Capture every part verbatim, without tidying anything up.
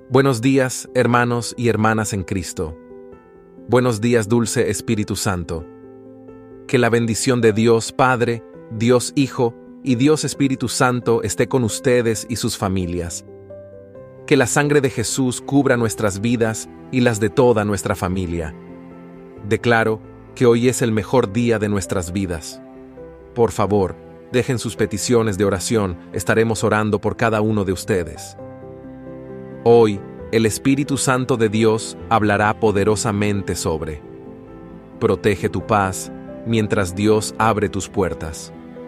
Buenos días, hermanos y hermanas en Cristo. Buenos días, dulce Espíritu Santo. Que la bendición de Dios Padre, Dios Hijo y Dios Espíritu Santo esté con ustedes y sus familias. Que la sangre de Jesús cubra nuestras vidas y las de toda nuestra familia. Declaro que hoy es el mejor día de nuestras vidas. Por favor, dejen sus peticiones de oración, estaremos orando por cada uno de ustedes. Hoy, el Espíritu Santo de Dios hablará poderosamente sobre: protege tu paz mientras Dios abre tus puertas.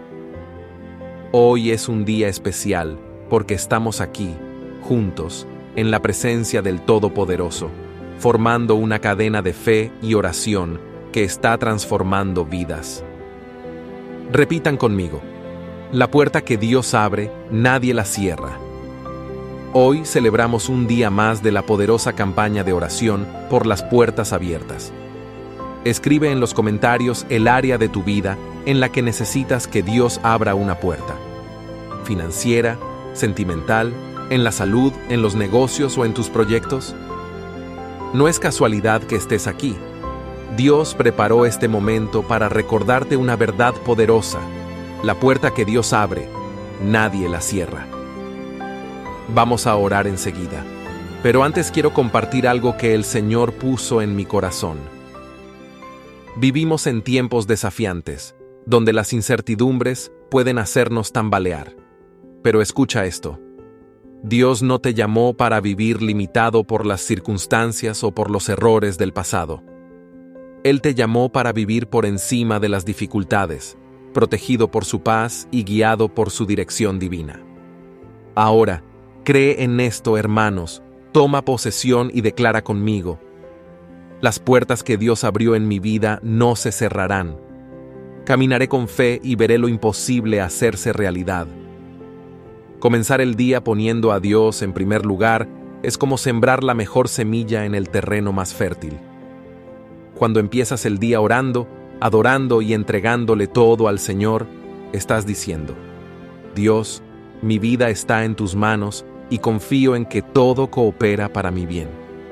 Hoy es un día especial porque estamos aquí, juntos, en la presencia del Todopoderoso, formando una cadena de fe y oración que está transformando vidas. Repitan conmigo: la puerta que Dios abre, nadie la cierra. Hoy celebramos un día más de la poderosa campaña de oración por las puertas abiertas. Escribe en los comentarios el área de tu vida en la que necesitas que Dios abra una puerta. Financiera, sentimental, en la salud, en los negocios o en tus proyectos. No es casualidad que estés aquí. Dios preparó este momento para recordarte una verdad poderosa: la puerta que Dios abre, nadie la cierra. Vamos a orar enseguida, pero antes quiero compartir algo que el Señor puso en mi corazón. Vivimos en tiempos desafiantes, donde las incertidumbres pueden hacernos tambalear. Pero escucha esto: Dios no te llamó para vivir limitado por las circunstancias o por los errores del pasado. Él te llamó para vivir por encima de las dificultades, protegido por su paz y guiado por su dirección divina. Ahora, cree en esto, hermanos, toma posesión y declara conmigo: las puertas que Dios abrió en mi vida no se cerrarán. Caminaré con fe y veré lo imposible hacerse realidad. Comenzar el día poniendo a Dios en primer lugar es como sembrar la mejor semilla en el terreno más fértil. Cuando empiezas el día orando, adorando y entregándole todo al Señor, estás diciendo: Dios, mi vida está en tus manos y confío en que todo coopera para mi bien.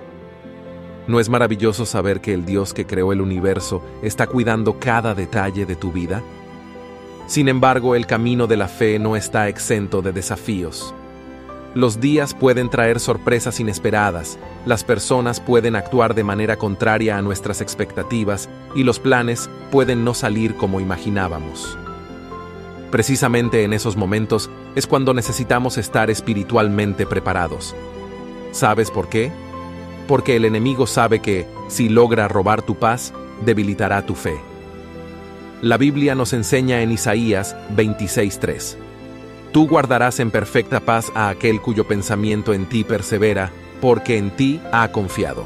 ¿No es maravilloso saber que el Dios que creó el universo está cuidando cada detalle de tu vida? Sin embargo, el camino de la fe no está exento de desafíos. Los días pueden traer sorpresas inesperadas, las personas pueden actuar de manera contraria a nuestras expectativas y los planes pueden no salir como imaginábamos. Precisamente en esos momentos es cuando necesitamos estar espiritualmente preparados. ¿Sabes por qué? Porque el enemigo sabe que, si logra robar tu paz, debilitará tu fe. La Biblia nos enseña en Isaías veintiséis tres: tú guardarás en perfecta paz a aquel cuyo pensamiento en ti persevera, porque en ti ha confiado.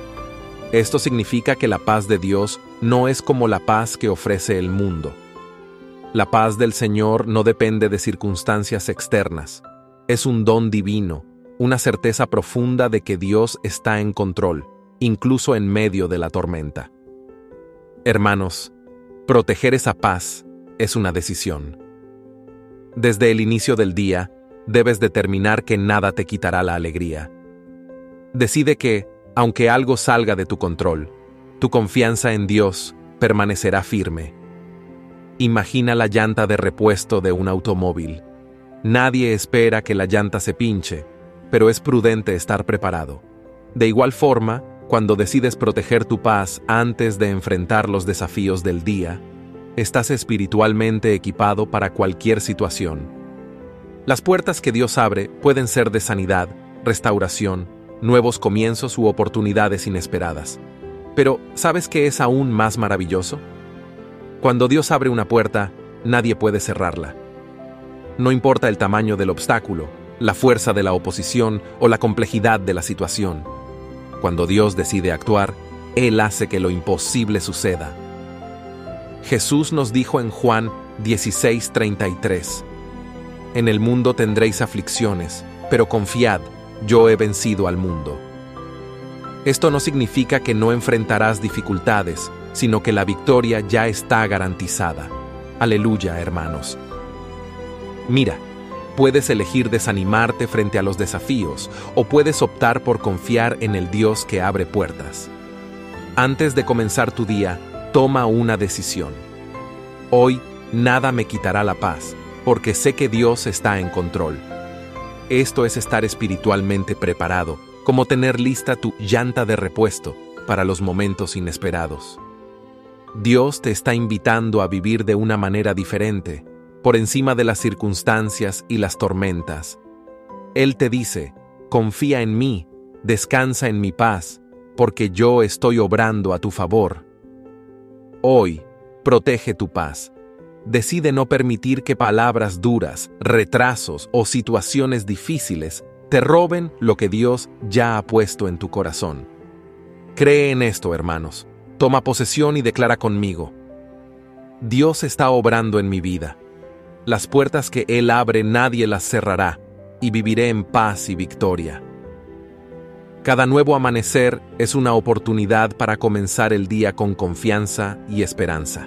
Esto significa que la paz de Dios no es como la paz que ofrece el mundo. La paz del Señor no depende de circunstancias externas. Es un don divino, una certeza profunda de que Dios está en control, incluso en medio de la tormenta. Hermanos, proteger esa paz es una decisión. Desde el inicio del día, debes determinar que nada te quitará la alegría. Decide que, aunque algo salga de tu control, tu confianza en Dios permanecerá firme. Imagina la llanta de repuesto de un automóvil. Nadie espera que la llanta se pinche, pero es prudente estar preparado. De igual forma, cuando decides proteger tu paz antes de enfrentar los desafíos del día, estás espiritualmente equipado para cualquier situación. Las puertas que Dios abre pueden ser de sanidad, restauración, nuevos comienzos u oportunidades inesperadas. Pero, ¿sabes qué es aún más maravilloso? Cuando Dios abre una puerta, nadie puede cerrarla. No importa el tamaño del obstáculo, la fuerza de la oposición o la complejidad de la situación. Cuando Dios decide actuar, Él hace que lo imposible suceda. Jesús nos dijo en Juan dieciséis treinta y tres: en el mundo tendréis aflicciones, pero confiad, yo he vencido al mundo. Esto no significa que no enfrentarás dificultades, sino que la victoria ya está garantizada. Aleluya, hermanos. Mira, Puedes elegir desanimarte frente a los desafíos o puedes optar por confiar en el Dios que abre puertas. Antes de comenzar tu día, toma una decisión. Hoy, nada me quitará la paz, porque sé que Dios está en control. Esto es estar espiritualmente preparado, como tener lista tu llanta de repuesto para los momentos inesperados. Dios te está invitando a vivir de una manera diferente, por encima de las circunstancias y las tormentas. Él te dice, confía en mí, descansa en mi paz, porque yo estoy obrando a tu favor. Hoy, protege tu paz. Decide no permitir que palabras duras, retrasos o situaciones difíciles te roben lo que Dios ya ha puesto en tu corazón. Cree en esto, hermanos. Toma posesión y declara conmigo: Dios está obrando en mi vida. Las puertas que Él abre nadie las cerrará, y viviré en paz y victoria. Cada nuevo amanecer es una oportunidad para comenzar el día con confianza y esperanza.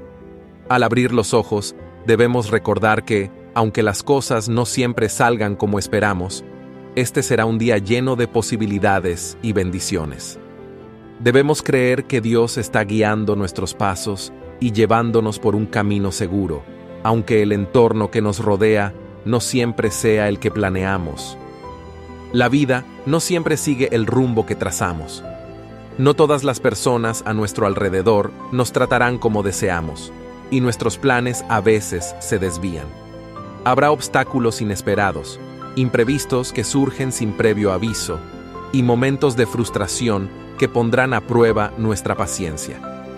Al abrir los ojos, debemos recordar que, aunque las cosas no siempre salgan como esperamos, este será un día lleno de posibilidades y bendiciones. Debemos creer que Dios está guiando nuestros pasos y llevándonos por un camino seguro, aunque el entorno que nos rodea no siempre sea el que planeamos. La vida no siempre sigue el rumbo que trazamos. No todas las personas a nuestro alrededor nos tratarán como deseamos, y nuestros planes a veces se desvían. Habrá obstáculos inesperados, imprevistos que surgen sin previo aviso, y momentos de frustración que pondrán a prueba nuestra paciencia.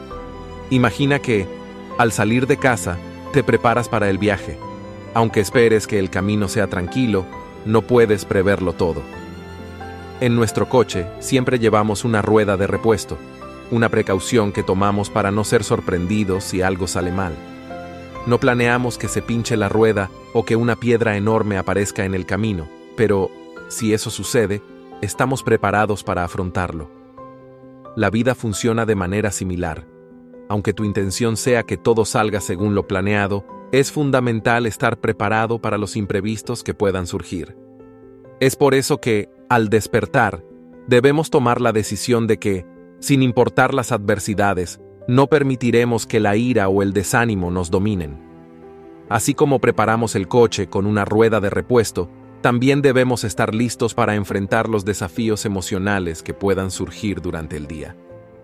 Imagina que, al salir de casa, te preparas para el viaje. Aunque esperes que el camino sea tranquilo, no puedes preverlo todo. En nuestro coche siempre llevamos una rueda de repuesto, una precaución que tomamos para no ser sorprendidos si algo sale mal. No planeamos que se pinche la rueda o que una piedra enorme aparezca en el camino, pero, si eso sucede, estamos preparados para afrontarlo. La vida funciona de manera similar. Aunque tu intención sea que todo salga según lo planeado, es fundamental estar preparado para los imprevistos que puedan surgir. Es por eso que, al despertar, debemos tomar la decisión de que, sin importar las adversidades, no permitiremos que la ira o el desánimo nos dominen. Así como preparamos el coche con una rueda de repuesto, también debemos estar listos para enfrentar los desafíos emocionales que puedan surgir durante el día.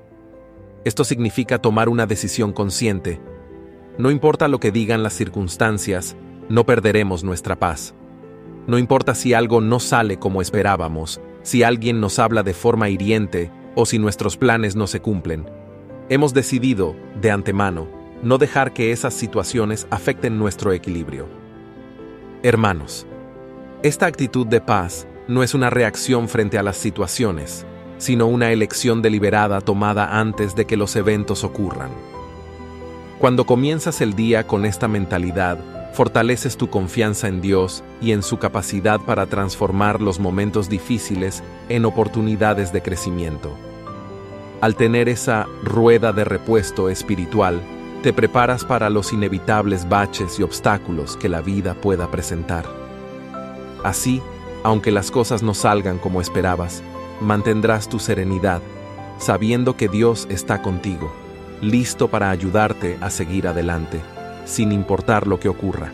Esto significa tomar una decisión consciente. No importa lo que digan las circunstancias, no perderemos nuestra paz. No importa si algo no sale como esperábamos, si alguien nos habla de forma hiriente o si nuestros planes no se cumplen. Hemos decidido, de antemano, no dejar que esas situaciones afecten nuestro equilibrio. Hermanos, esta actitud de paz no es una reacción frente a las situaciones, sino una elección deliberada tomada antes de que los eventos ocurran. Cuando comienzas el día con esta mentalidad, fortaleces tu confianza en Dios y en su capacidad para transformar los momentos difíciles en oportunidades de crecimiento. Al tener esa rueda de repuesto espiritual, te preparas para los inevitables baches y obstáculos que la vida pueda presentar. Así, aunque las cosas no salgan como esperabas, mantendrás tu serenidad, sabiendo que Dios está contigo, listo para ayudarte a seguir adelante, sin importar lo que ocurra.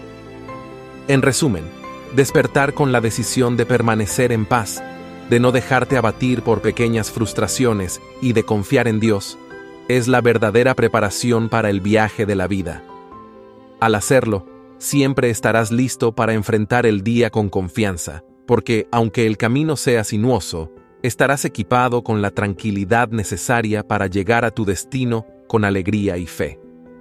En resumen, despertar con la decisión de permanecer en paz, de no dejarte abatir por pequeñas frustraciones y de confiar en Dios, es la verdadera preparación para el viaje de la vida. Al hacerlo, siempre estarás listo para enfrentar el día con confianza, porque aunque el camino sea sinuoso, estarás equipado con la tranquilidad necesaria para llegar a tu destino con alegría y fe.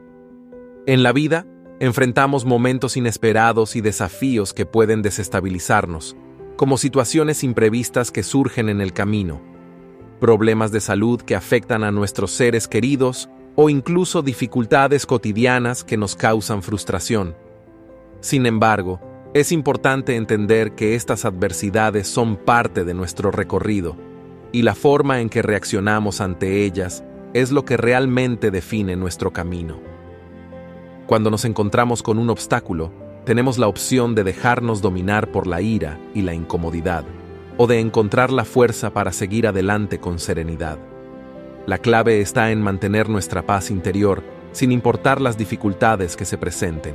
En la vida, enfrentamos momentos inesperados y desafíos que pueden desestabilizarnos, como situaciones imprevistas que surgen en el camino, problemas de salud que afectan a nuestros seres queridos o incluso dificultades cotidianas que nos causan frustración. Sin embargo, es importante entender que estas adversidades son parte de nuestro recorrido, y la forma en que reaccionamos ante ellas es lo que realmente define nuestro camino. Cuando nos encontramos con un obstáculo, tenemos la opción de dejarnos dominar por la ira y la incomodidad, o de encontrar la fuerza para seguir adelante con serenidad. La clave está en mantener nuestra paz interior, sin importar las dificultades que se presenten.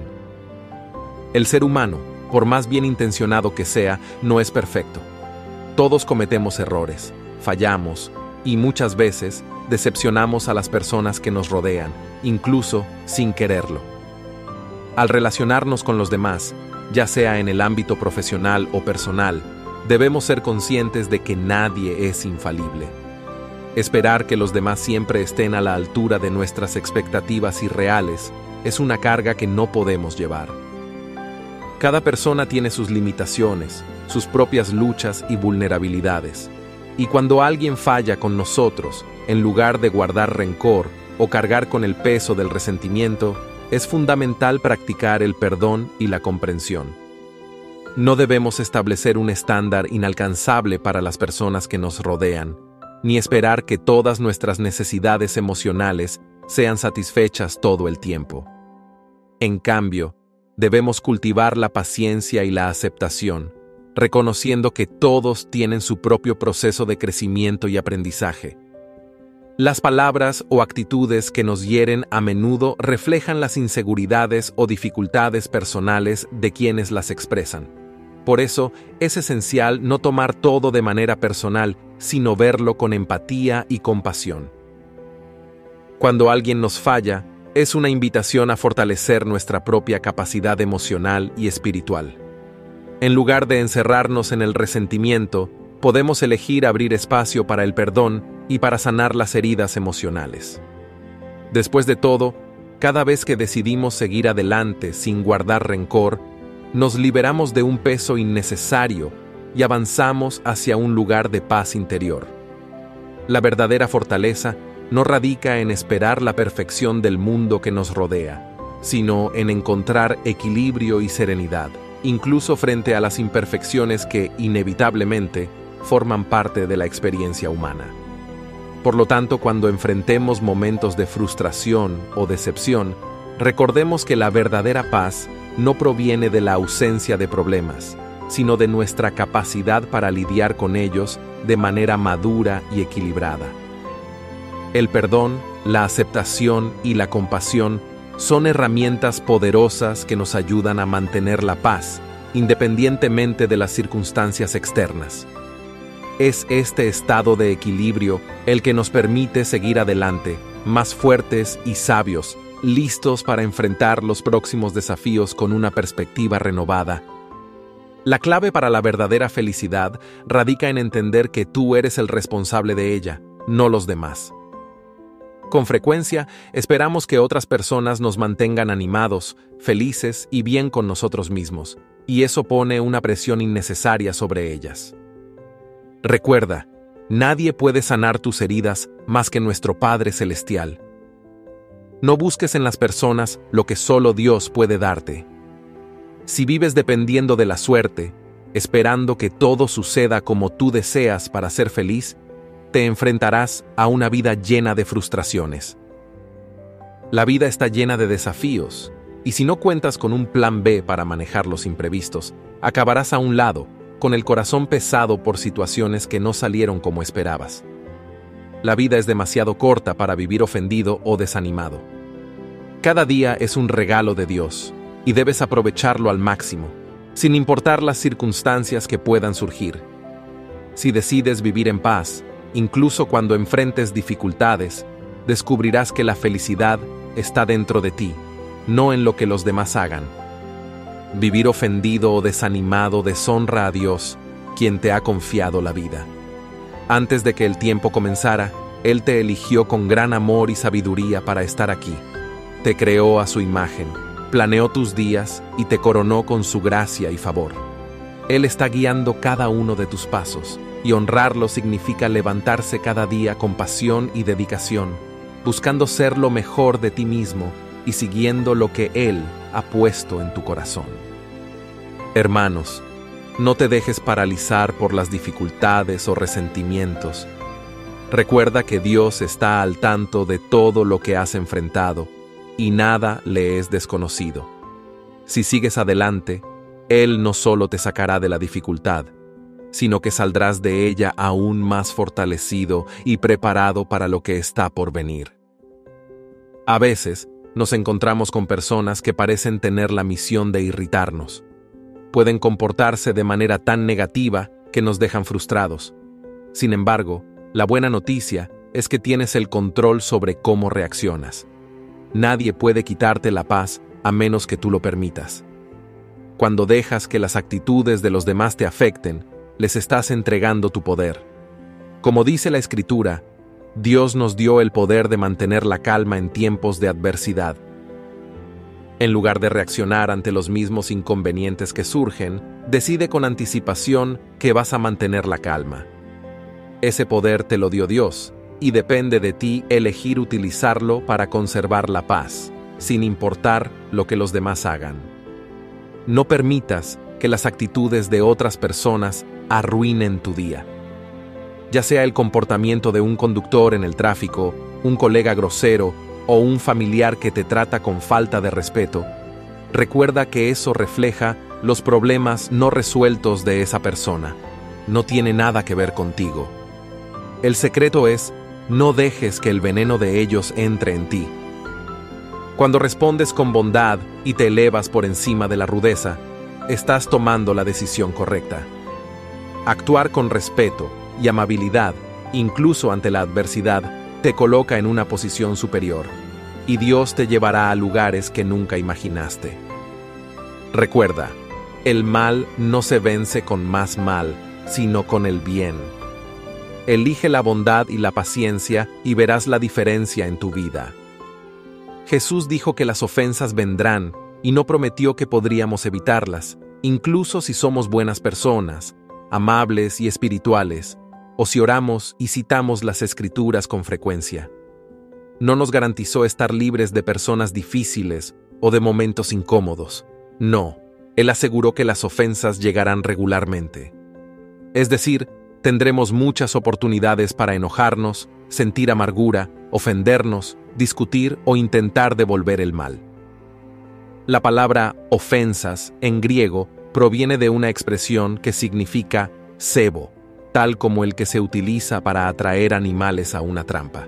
El ser humano, por más bien intencionado que sea, no es perfecto. Todos cometemos errores, fallamos, y muchas veces decepcionamos a las personas que nos rodean, incluso sin quererlo. Al relacionarnos con los demás, ya sea en el ámbito profesional o personal, debemos ser conscientes de que nadie es infalible. Esperar que los demás siempre estén a la altura de nuestras expectativas irreales es una carga que no podemos llevar. Cada persona tiene sus limitaciones, sus propias luchas y vulnerabilidades. Y cuando alguien falla con nosotros, en lugar de guardar rencor o cargar con el peso del resentimiento, es fundamental practicar el perdón y la comprensión. No debemos establecer un estándar inalcanzable para las personas que nos rodean, ni esperar que todas nuestras necesidades emocionales sean satisfechas todo el tiempo. En cambio, debemos cultivar la paciencia y la aceptación, reconociendo que todos tienen su propio proceso de crecimiento y aprendizaje. Las palabras o actitudes que nos hieren a menudo reflejan las inseguridades o dificultades personales de quienes las expresan. Por eso, es esencial no tomar todo de manera personal, sino verlo con empatía y compasión. Cuando alguien nos falla, es una invitación a fortalecer nuestra propia capacidad emocional y espiritual. En lugar de encerrarnos en el resentimiento, podemos elegir abrir espacio para el perdón y para sanar las heridas emocionales. Después de todo, cada vez que decidimos seguir adelante sin guardar rencor, nos liberamos de un peso innecesario y avanzamos hacia un lugar de paz interior. La verdadera fortaleza no radica en esperar la perfección del mundo que nos rodea, sino en encontrar equilibrio y serenidad, incluso frente a las imperfecciones que, inevitablemente, forman parte de la experiencia humana. Por lo tanto, cuando enfrentemos momentos de frustración o decepción, recordemos que la verdadera paz no proviene de la ausencia de problemas, sino de nuestra capacidad para lidiar con ellos de manera madura y equilibrada. El perdón, la aceptación y la compasión son herramientas poderosas que nos ayudan a mantener la paz, independientemente de las circunstancias externas. Es este estado de equilibrio el que nos permite seguir adelante, más fuertes y sabios, listos para enfrentar los próximos desafíos con una perspectiva renovada. La clave para la verdadera felicidad radica en entender que tú eres el responsable de ella, no los demás. Con frecuencia, esperamos que otras personas nos mantengan animados, felices y bien con nosotros mismos, y eso pone una presión innecesaria sobre ellas. Recuerda, nadie puede sanar tus heridas más que nuestro Padre Celestial. No busques en las personas lo que solo Dios puede darte. Si vives dependiendo de la suerte, esperando que todo suceda como tú deseas para ser feliz, te enfrentarás a una vida llena de frustraciones. La vida está llena de desafíos, y si no cuentas con un plan B para manejar los imprevistos, acabarás a un lado, con el corazón pesado por situaciones que no salieron como esperabas. La vida es demasiado corta para vivir ofendido o desanimado. Cada día es un regalo de Dios, y debes aprovecharlo al máximo, sin importar las circunstancias que puedan surgir. Si decides vivir en paz, incluso cuando enfrentes dificultades, descubrirás que la felicidad está dentro de ti, no en lo que los demás hagan. Vivir ofendido o desanimado deshonra a Dios, quien te ha confiado la vida. Antes de que el tiempo comenzara, Él te eligió con gran amor y sabiduría para estar aquí. Te creó a su imagen, planeó tus días y te coronó con su gracia y favor. Él está guiando cada uno de tus pasos, y honrarlo significa levantarse cada día con pasión y dedicación, buscando ser lo mejor de ti mismo y siguiendo lo que Él ha puesto en tu corazón. Hermanos, no te dejes paralizar por las dificultades o resentimientos. Recuerda que Dios está al tanto de todo lo que has enfrentado, y nada le es desconocido. Si sigues adelante, Él no solo te sacará de la dificultad, sino que saldrás de ella aún más fortalecido y preparado para lo que está por venir. A veces, nos encontramos con personas que parecen tener la misión de irritarnos. Pueden comportarse de manera tan negativa que nos dejan frustrados. Sin embargo, la buena noticia es que tienes el control sobre cómo reaccionas. Nadie puede quitarte la paz a menos que tú lo permitas. Cuando dejas que las actitudes de los demás te afecten, les estás entregando tu poder. Como dice la Escritura, Dios nos dio el poder de mantener la calma en tiempos de adversidad. En lugar de reaccionar ante los mismos inconvenientes que surgen, decide con anticipación que vas a mantener la calma. Ese poder te lo dio Dios, y depende de ti elegir utilizarlo para conservar la paz, sin importar lo que los demás hagan. No permitas que las actitudes de otras personas arruinen tu día. Ya sea el comportamiento de un conductor en el tráfico, un colega grosero o un familiar que te trata con falta de respeto, recuerda que eso refleja los problemas no resueltos de esa persona. No tiene nada que ver contigo. El secreto es, no dejes que el veneno de ellos entre en ti. Cuando respondes con bondad y te elevas por encima de la rudeza, estás tomando la decisión correcta. Actuar con respeto y amabilidad, incluso ante la adversidad, te coloca en una posición superior, y Dios te llevará a lugares que nunca imaginaste. Recuerda, el mal no se vence con más mal, sino con el bien. Elige la bondad y la paciencia y verás la diferencia en tu vida. Jesús dijo que las ofensas vendrán y no prometió que podríamos evitarlas, incluso si somos buenas personas, amables y espirituales, o si oramos y citamos las Escrituras con frecuencia. No nos garantizó estar libres de personas difíciles o de momentos incómodos. No, Él aseguró que las ofensas llegarán regularmente. Es decir, tendremos muchas oportunidades para enojarnos, sentir amargura, ofendernos, discutir o intentar devolver el mal. La palabra ofensas, en griego, proviene de una expresión que significa cebo, tal como el que se utiliza para atraer animales a una trampa.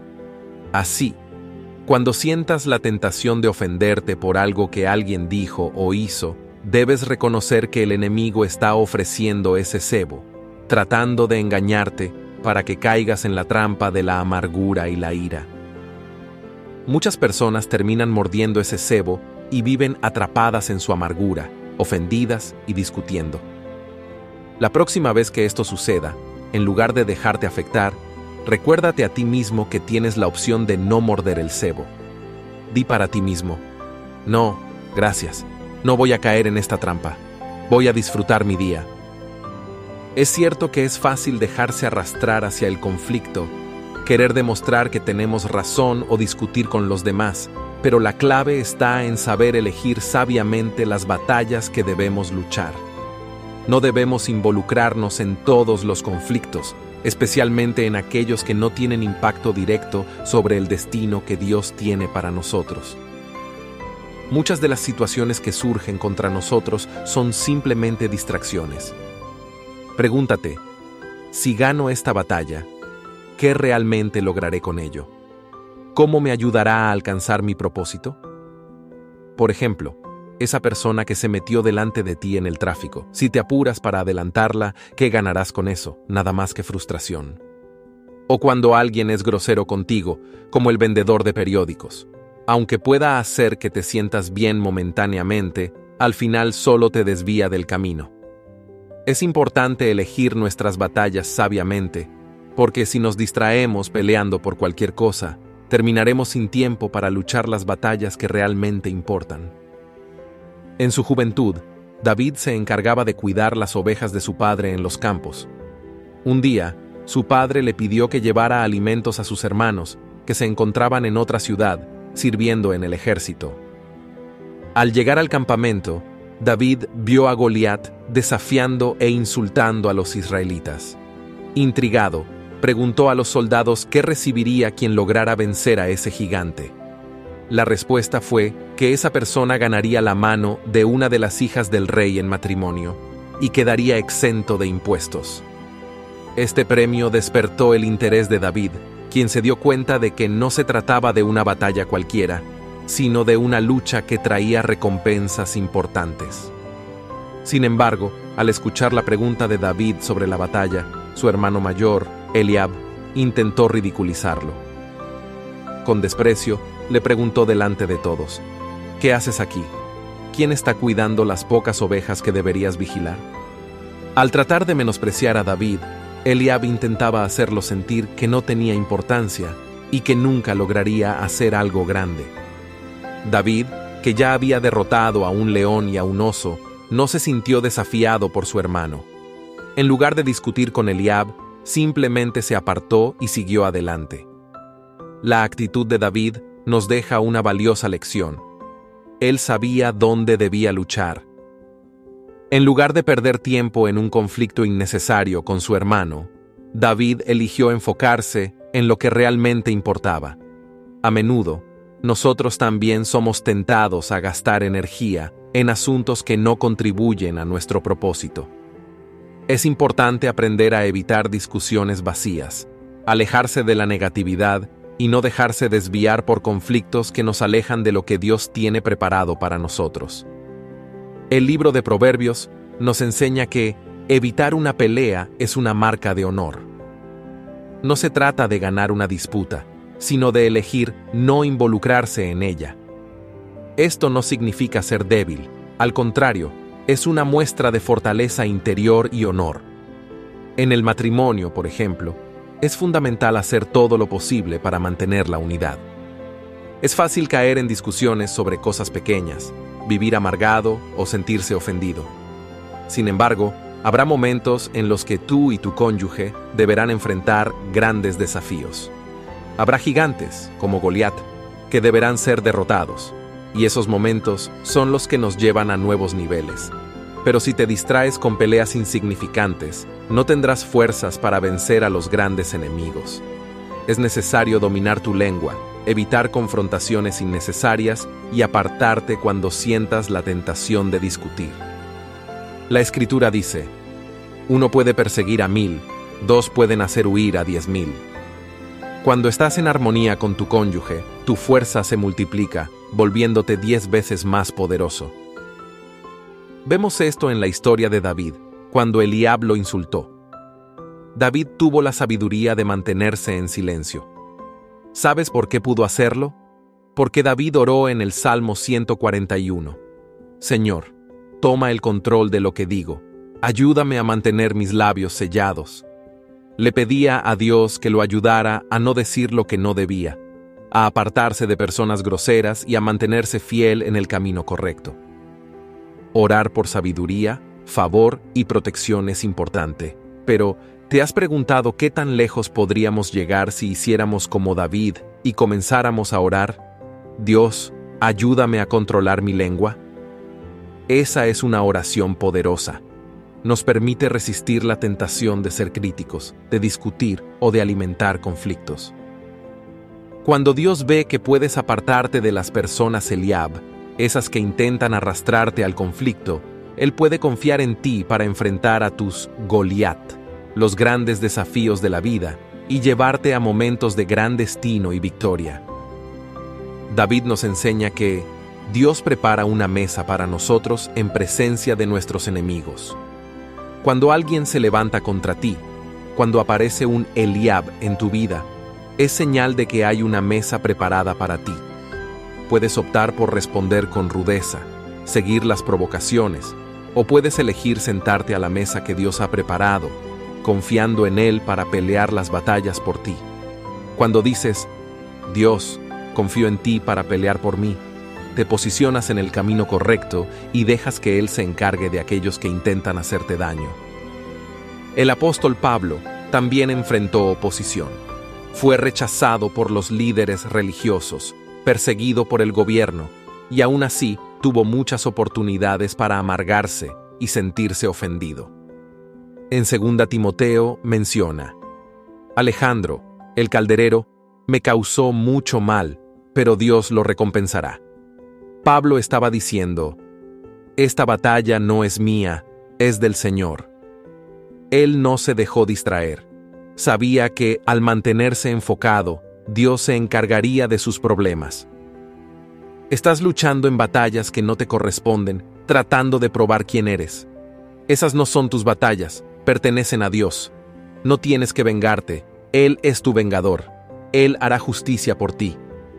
Así, cuando sientas la tentación de ofenderte por algo que alguien dijo o hizo, debes reconocer que el enemigo está ofreciendo ese cebo, tratando de engañarte para que caigas en la trampa de la amargura y la ira. Muchas personas terminan mordiendo ese cebo y viven atrapadas en su amargura, ofendidas y discutiendo. La próxima vez que esto suceda, en lugar de dejarte afectar, recuérdate a ti mismo que tienes la opción de no morder el cebo. Di para ti mismo: no, gracias, no voy a caer en esta trampa, voy a disfrutar mi día. Es cierto que es fácil dejarse arrastrar hacia el conflicto, querer demostrar que tenemos razón o discutir con los demás, pero la clave está en saber elegir sabiamente las batallas que debemos luchar. No debemos involucrarnos en todos los conflictos, especialmente en aquellos que no tienen impacto directo sobre el destino que Dios tiene para nosotros. Muchas de las situaciones que surgen contra nosotros son simplemente distracciones. Pregúntate, si gano esta batalla, ¿qué realmente lograré con ello? ¿Cómo me ayudará a alcanzar mi propósito? Por ejemplo, esa persona que se metió delante de ti en el tráfico. Si te apuras para adelantarla, ¿qué ganarás con eso? Nada más que frustración. O cuando alguien es grosero contigo, como el vendedor de periódicos. Aunque pueda hacer que te sientas bien momentáneamente, al final solo te desvía del camino. Es importante elegir nuestras batallas sabiamente, porque si nos distraemos peleando por cualquier cosa, terminaremos sin tiempo para luchar las batallas que realmente importan. En su juventud, David se encargaba de cuidar las ovejas de su padre en los campos. Un día, su padre le pidió que llevara alimentos a sus hermanos, que se encontraban en otra ciudad, sirviendo en el ejército. Al llegar al campamento, David vio a Goliat desafiando e insultando a los israelitas. Intrigado, preguntó a los soldados qué recibiría quien lograra vencer a ese gigante. La respuesta fue que esa persona ganaría la mano de una de las hijas del rey en matrimonio y quedaría exento de impuestos. Este premio despertó el interés de David, quien se dio cuenta de que no se trataba de una batalla cualquiera, sino de una lucha que traía recompensas importantes. Sin embargo, al escuchar la pregunta de David sobre la batalla, su hermano mayor, Eliab, intentó ridiculizarlo. Con desprecio, le preguntó delante de todos: ¿Qué haces aquí? ¿Quién está cuidando las pocas ovejas que deberías vigilar? Al tratar de menospreciar a David, Eliab intentaba hacerlo sentir que no tenía importancia y que nunca lograría hacer algo grande. David, que ya había derrotado a un león y a un oso, no se sintió desafiado por su hermano. En lugar de discutir con Eliab, simplemente se apartó y siguió adelante. La actitud de David nos deja una valiosa lección. Él sabía dónde debía luchar. En lugar de perder tiempo en un conflicto innecesario con su hermano, David eligió enfocarse en lo que realmente importaba. A menudo, nosotros también somos tentados a gastar energía en asuntos que no contribuyen a nuestro propósito. Es importante aprender a evitar discusiones vacías, alejarse de la negatividad y no dejarse desviar por conflictos que nos alejan de lo que Dios tiene preparado para nosotros. El libro de Proverbios nos enseña que evitar una pelea es una marca de honor. No se trata de ganar una disputa, sino de elegir no involucrarse en ella. Esto no significa ser débil, al contrario, es una muestra de fortaleza interior y honor. En el matrimonio, por ejemplo, es fundamental hacer todo lo posible para mantener la unidad. Es fácil caer en discusiones sobre cosas pequeñas, vivir amargado o sentirse ofendido. Sin embargo, habrá momentos en los que tú y tu cónyuge deberán enfrentar grandes desafíos. Habrá gigantes, como Goliat, que deberán ser derrotados, y esos momentos son los que nos llevan a nuevos niveles. Pero si te distraes con peleas insignificantes, no tendrás fuerzas para vencer a los grandes enemigos. Es necesario dominar tu lengua, evitar confrontaciones innecesarias y apartarte cuando sientas la tentación de discutir. La Escritura dice: uno puede perseguir a mil, dos pueden hacer huir a diez mil. Cuando estás en armonía con tu cónyuge, tu fuerza se multiplica, volviéndote diez veces más poderoso. Vemos esto en la historia de David, cuando Eliab lo insultó. David tuvo la sabiduría de mantenerse en silencio. ¿Sabes por qué pudo hacerlo? Porque David oró en el Salmo ciento cuarenta y uno. Señor, toma el control de lo que digo. Ayúdame a mantener mis labios sellados. Le pedía a Dios que lo ayudara a no decir lo que no debía, a apartarse de personas groseras y a mantenerse fiel en el camino correcto. Orar por sabiduría, favor y protección es importante, pero ¿te has preguntado qué tan lejos podríamos llegar si hiciéramos como David y comenzáramos a orar? Dios, ayúdame a controlar mi lengua. Esa es una oración poderosa. Nos permite resistir la tentación de ser críticos, de discutir o de alimentar conflictos. Cuando Dios ve que puedes apartarte de las personas Eliab, esas que intentan arrastrarte al conflicto, Él puede confiar en ti para enfrentar a tus Goliat, los grandes desafíos de la vida, y llevarte a momentos de gran destino y victoria. David nos enseña que Dios prepara una mesa para nosotros en presencia de nuestros enemigos. Cuando alguien se levanta contra ti, cuando aparece un Eliab en tu vida, es señal de que hay una mesa preparada para ti. Puedes optar por responder con rudeza, seguir las provocaciones, o puedes elegir sentarte a la mesa que Dios ha preparado, confiando en Él para pelear las batallas por ti. Cuando dices, Dios, confío en ti para pelear por mí, te posicionas en el camino correcto y dejas que Él se encargue de aquellos que intentan hacerte daño. El apóstol Pablo también enfrentó oposición. Fue rechazado por los líderes religiosos, perseguido por el gobierno, y aún así tuvo muchas oportunidades para amargarse y sentirse ofendido. En segunda Timoteo menciona: Alejandro, el calderero, me causó mucho mal, pero Dios lo recompensará. Pablo estaba diciendo, esta batalla no es mía, es del Señor. Él no se dejó distraer. Sabía que, al mantenerse enfocado, Dios se encargaría de sus problemas. Estás luchando en batallas que no te corresponden, tratando de probar quién eres. Esas no son tus batallas, pertenecen a Dios. No tienes que vengarte, Él es tu vengador. Él hará justicia por ti.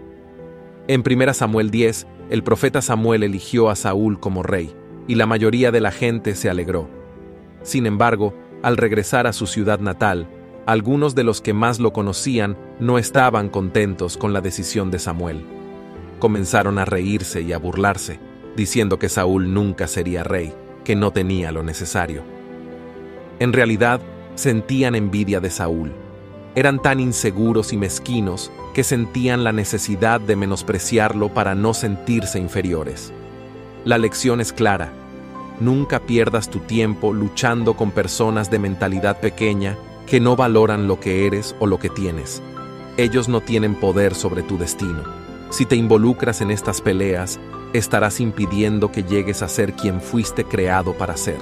En primera Samuel diez, el profeta Samuel eligió a Saúl como rey, y la mayoría de la gente se alegró. Sin embargo, al regresar a su ciudad natal, algunos de los que más lo conocían no estaban contentos con la decisión de Samuel. Comenzaron a reírse y a burlarse, diciendo que Saúl nunca sería rey, que no tenía lo necesario. En realidad, sentían envidia de Saúl. Eran tan inseguros y mezquinos que sentían la necesidad de menospreciarlo para no sentirse inferiores. La lección es clara. Nunca pierdas tu tiempo luchando con personas de mentalidad pequeña que no valoran lo que eres o lo que tienes. Ellos no tienen poder sobre tu destino. Si te involucras en estas peleas, estarás impidiendo que llegues a ser quien fuiste creado para ser.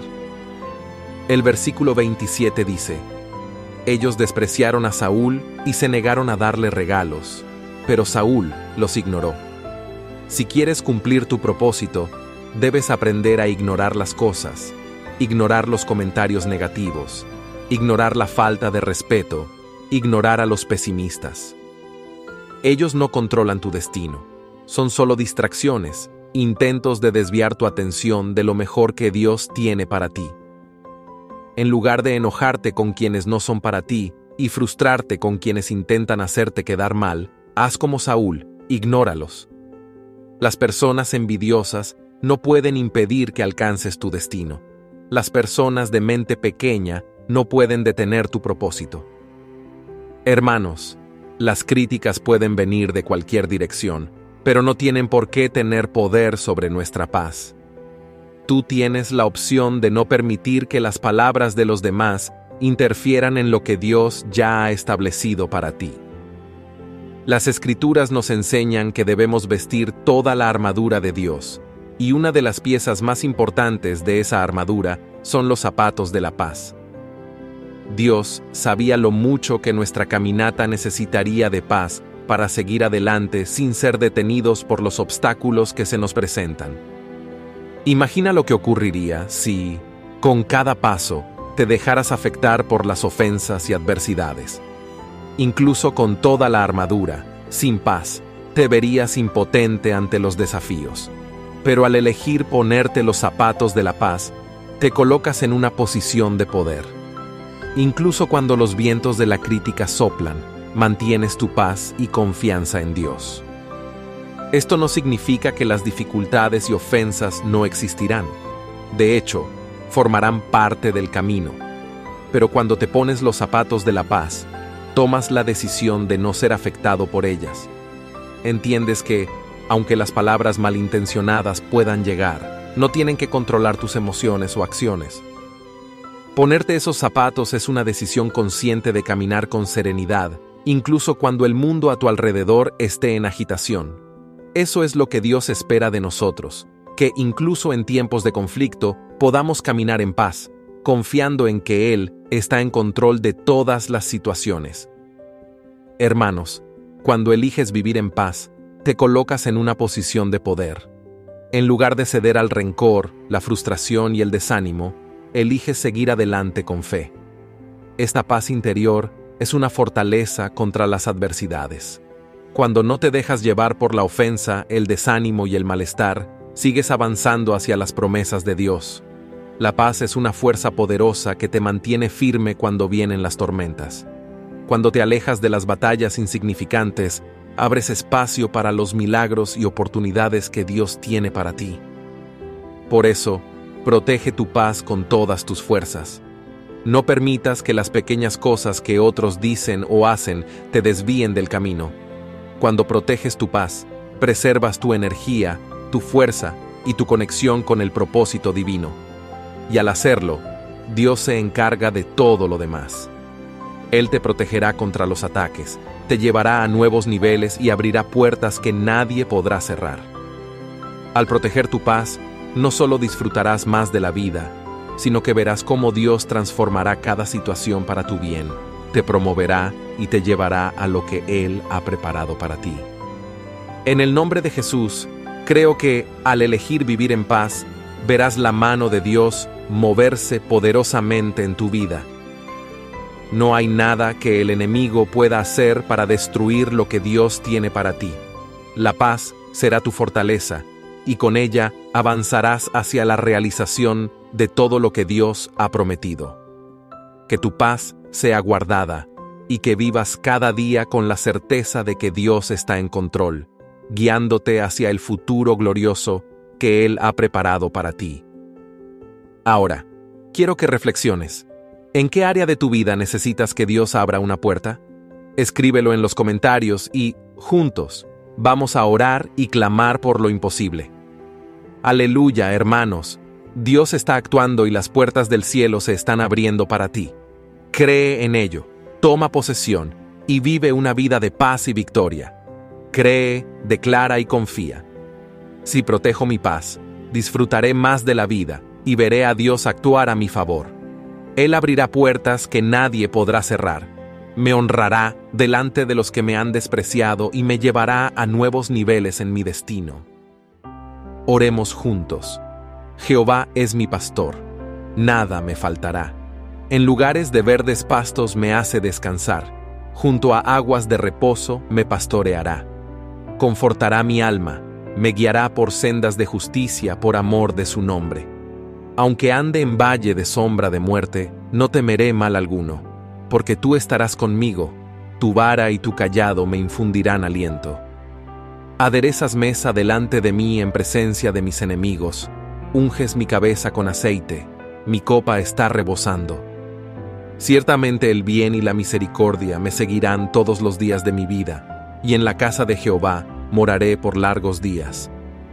El versículo veintisiete dice, ellos despreciaron a Saúl y se negaron a darle regalos, pero Saúl los ignoró. Si quieres cumplir tu propósito, debes aprender a ignorar las cosas, ignorar los comentarios negativos, ignorar la falta de respeto, ignorar a los pesimistas. Ellos no controlan tu destino, son solo distracciones, intentos de desviar tu atención de lo mejor que Dios tiene para ti. En lugar de enojarte con quienes no son para ti y frustrarte con quienes intentan hacerte quedar mal, haz como Saúl, ignóralos. Las personas envidiosas no pueden impedir que alcances tu destino. Las personas de mente pequeña no pueden detener tu propósito. Hermanos, las críticas pueden venir de cualquier dirección, pero no tienen por qué tener poder sobre nuestra paz. Tú tienes la opción de no permitir que las palabras de los demás interfieran en lo que Dios ya ha establecido para ti. Las Escrituras nos enseñan que debemos vestir toda la armadura de Dios, y una de las piezas más importantes de esa armadura son los zapatos de la paz. Dios sabía lo mucho que nuestra caminata necesitaría de paz para seguir adelante sin ser detenidos por los obstáculos que se nos presentan. Imagina lo que ocurriría si, con cada paso, te dejaras afectar por las ofensas y adversidades. Incluso con toda la armadura, sin paz, te verías impotente ante los desafíos. Pero al elegir ponerte los zapatos de la paz, te colocas en una posición de poder. Incluso cuando los vientos de la crítica soplan, mantienes tu paz y confianza en Dios. Esto no significa que las dificultades y ofensas no existirán. De hecho, formarán parte del camino. Pero cuando te pones los zapatos de la paz, tomas la decisión de no ser afectado por ellas. Entiendes que, aunque las palabras malintencionadas puedan llegar, no tienen que controlar tus emociones o acciones. Ponerte esos zapatos es una decisión consciente de caminar con serenidad, incluso cuando el mundo a tu alrededor esté en agitación. Eso es lo que Dios espera de nosotros, que incluso en tiempos de conflicto podamos caminar en paz, confiando en que Él está en control de todas las situaciones. Hermanos, cuando eliges vivir en paz, te colocas en una posición de poder. En lugar de ceder al rencor, la frustración y el desánimo, eliges seguir adelante con fe. Esta paz interior es una fortaleza contra las adversidades. Cuando no te dejas llevar por la ofensa, el desánimo y el malestar, sigues avanzando hacia las promesas de Dios. La paz es una fuerza poderosa que te mantiene firme cuando vienen las tormentas. Cuando te alejas de las batallas insignificantes, abres espacio para los milagros y oportunidades que Dios tiene para ti. Por eso, protege tu paz con todas tus fuerzas. No permitas que las pequeñas cosas que otros dicen o hacen te desvíen del camino. Cuando proteges tu paz, preservas tu energía, tu fuerza y tu conexión con el propósito divino. Y al hacerlo, Dios se encarga de todo lo demás. Él te protegerá contra los ataques, te llevará a nuevos niveles y abrirá puertas que nadie podrá cerrar. Al proteger tu paz, no solo disfrutarás más de la vida, sino que verás cómo Dios transformará cada situación para tu bien, te promoverá y te llevará a lo que Él ha preparado para ti. En el nombre de Jesús, creo que, al elegir vivir en paz, verás la mano de Dios moverse poderosamente en tu vida. No hay nada que el enemigo pueda hacer para destruir lo que Dios tiene para ti. La paz será tu fortaleza, y con ella avanzarás hacia la realización de todo lo que Dios ha prometido. Que tu paz sea guardada, y que vivas cada día con la certeza de que Dios está en control, guiándote hacia el futuro glorioso que Él ha preparado para ti. Ahora, quiero que reflexiones. ¿En qué área de tu vida necesitas que Dios abra una puerta? Escríbelo en los comentarios y, juntos, vamos a orar y clamar por lo imposible. Aleluya, hermanos. Dios está actuando y las puertas del cielo se están abriendo para ti. Cree en ello, toma posesión y vive una vida de paz y victoria. Cree, declara y confía. Si protejo mi paz, disfrutaré más de la vida y veré a Dios actuar a mi favor. Él abrirá puertas que nadie podrá cerrar. Me honrará delante de los que me han despreciado y me llevará a nuevos niveles en mi destino. Oremos juntos. Jehová es mi pastor, nada me faltará. En lugares de verdes pastos me hace descansar, junto a aguas de reposo me pastoreará. Confortará mi alma, me guiará por sendas de justicia por amor de su nombre. Aunque ande en valle de sombra de muerte, no temeré mal alguno, porque tú estarás conmigo, tu vara y tu cayado me infundirán aliento. Aderezas mesa delante de mí en presencia de mis enemigos, unges mi cabeza con aceite, mi copa está rebosando. Ciertamente el bien y la misericordia me seguirán todos los días de mi vida, y en la casa de Jehová moraré por largos días.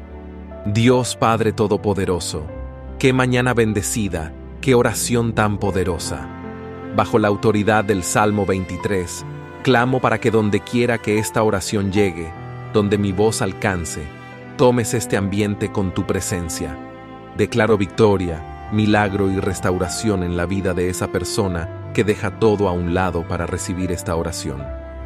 Dios Padre Todopoderoso, qué mañana bendecida, qué oración tan poderosa. Bajo la autoridad del Salmo veintitrés, clamo para que donde quiera que esta oración llegue, donde mi voz alcance, tomes este ambiente con tu presencia. Declaro victoria, milagro y restauración en la vida de esa persona que deja todo a un lado para recibir esta oración.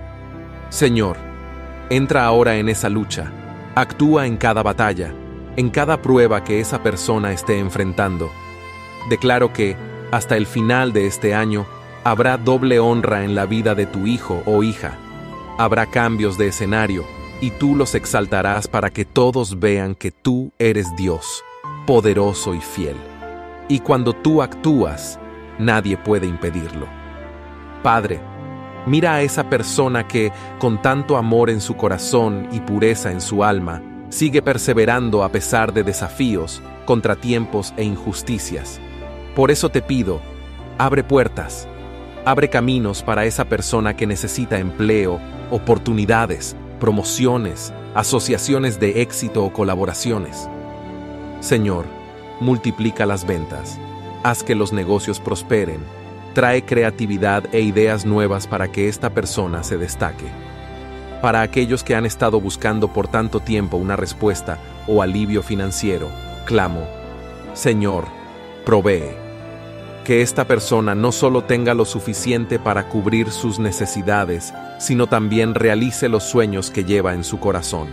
Señor, entra ahora en esa lucha, actúa en cada batalla, en cada prueba que esa persona esté enfrentando. Declaro que, hasta el final de este año, habrá doble honra en la vida de tu hijo o hija. Habrá cambios de escenario, y tú los exaltarás para que todos vean que tú eres Dios, poderoso y fiel. Y cuando tú actúas, nadie puede impedirlo. Padre, mira a esa persona que, con tanto amor en su corazón y pureza en su alma, sigue perseverando a pesar de desafíos, contratiempos e injusticias. Por eso te pido, abre puertas, abre caminos para esa persona que necesita empleo, oportunidades, promociones, asociaciones de éxito o colaboraciones. Señor, multiplica las ventas, haz que los negocios prosperen, trae creatividad e ideas nuevas para que esta persona se destaque. Para aquellos que han estado buscando por tanto tiempo una respuesta o alivio financiero, clamo, Señor, provee. Que esta persona no solo tenga lo suficiente para cubrir sus necesidades, sino también realice los sueños que lleva en su corazón.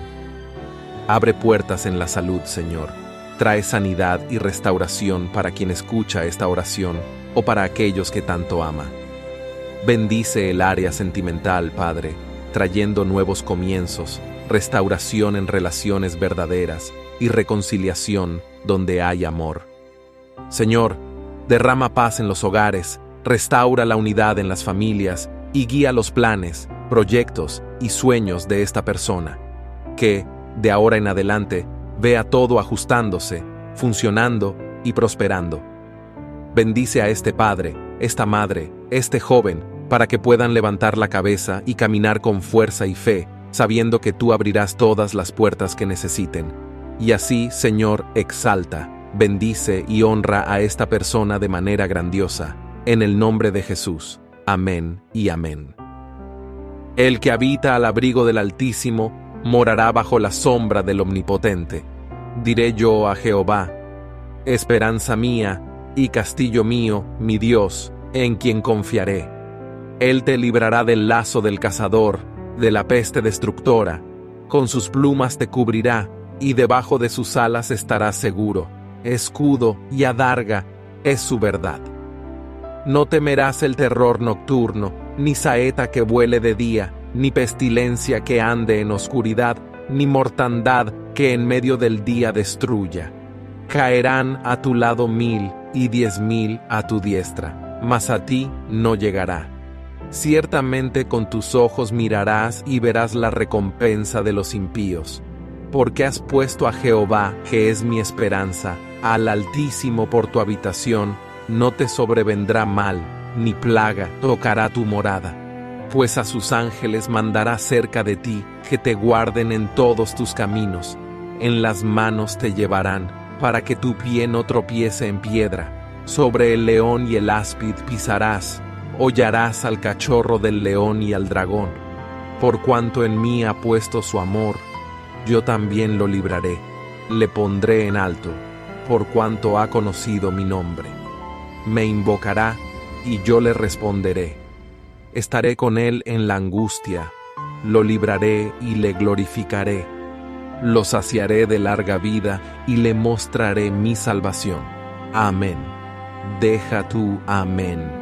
Abre puertas en la salud, Señor. Trae sanidad y restauración para quien escucha esta oración o para aquellos que tanto ama. Bendice el área sentimental, Padre, trayendo nuevos comienzos, restauración en relaciones verdaderas y reconciliación donde hay amor. Señor, derrama paz en los hogares, restaura la unidad en las familias y guía los planes, proyectos y sueños de esta persona. Que, de ahora en adelante, vea todo ajustándose, funcionando y prosperando. Bendice a este padre, esta madre, este joven, para que puedan levantar la cabeza y caminar con fuerza y fe, sabiendo que tú abrirás todas las puertas que necesiten. Y así, Señor, exalta, bendice y honra a esta persona de manera grandiosa, en el nombre de Jesús. Amén y amén. El que habita al abrigo del Altísimo morará bajo la sombra del Omnipotente. Diré yo a Jehová: esperanza mía y castillo mío, mi Dios, en quien confiaré. Él te librará del lazo del cazador, de la peste destructora. Con sus plumas te cubrirá, y debajo de sus alas estarás seguro. Escudo y adarga es su verdad. No temerás el terror nocturno, ni saeta que vuele de día, ni pestilencia que ande en oscuridad, ni mortandad que en medio del día destruya. Caerán a tu lado mil y diez mil a tu diestra, mas a ti no llegará. Ciertamente con tus ojos mirarás y verás la recompensa de los impíos. Porque has puesto a Jehová, que es mi esperanza, al Altísimo por tu habitación, no te sobrevendrá mal, ni plaga tocará tu morada. Pues a sus ángeles mandará cerca de ti, que te guarden en todos tus caminos. En las manos te llevarán, para que tu pie no tropiece en piedra. Sobre el león y el áspid pisarás, hollarás al cachorro del león y al dragón. Por cuanto en mí ha puesto su amor, yo también lo libraré, le pondré en alto, por cuanto ha conocido mi nombre. Me invocará, y yo le responderé. Estaré con él en la angustia, lo libraré y le glorificaré. Lo saciaré de larga vida y le mostraré mi salvación. Amén. Deja tú, amén.